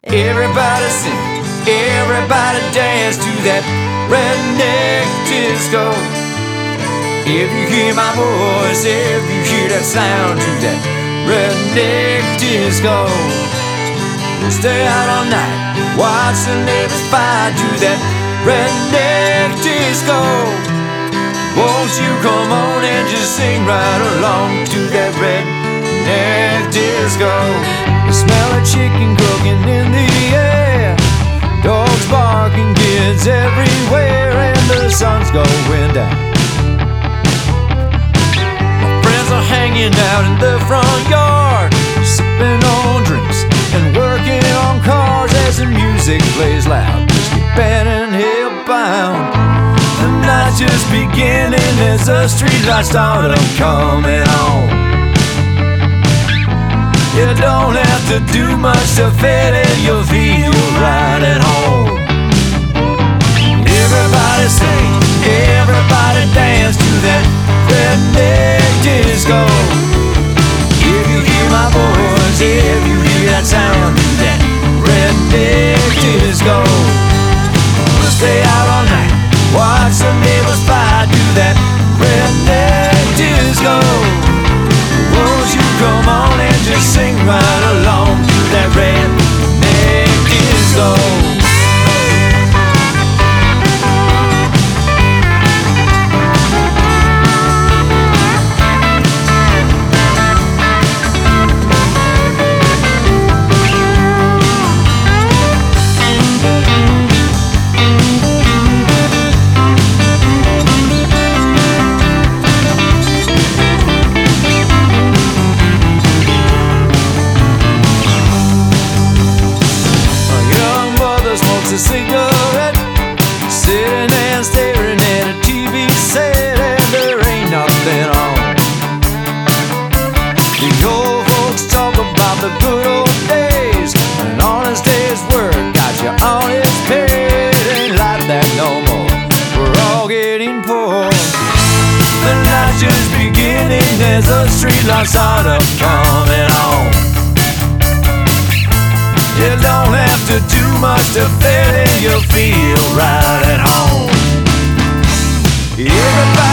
Everybody sing, everybody dance to that redneck disco. If you hear my voice, if you hear that sound to that redneck disco, we'll stay out all night, watch the neighbors fight to that redneck disco. Won't you come on and just sing right along to that redneck disco? The smell of chicken cooking in the air, dogs barking, kids everywhere, and the sun's going down. My friends are hanging out in the front yard, sipping on drinks and working on cars as the music plays loud. Whiskey band and hellbound. The night's just beginning as the streetlights start coming on. You don't have to do much to fit in, you'll feel right at home. Everybody sing, everybody dance to that redneck disco. If you hear my voice, if you hear that sound to that redneck disco, we'll stay out all night, watch the neighbors fight to that redneck disco. Won't you come on and just sing right along to that redneck disco? A cigarette, sitting and staring at a TV set, and there ain't nothing on. The old folks talk about the good old days, an honest day's work got you honest paid. Ain't like that no more, we're all getting poor. The night's just beginning as the streetlights start coming on. You don't have to do much to fit in, you'll feel right at home. Everybody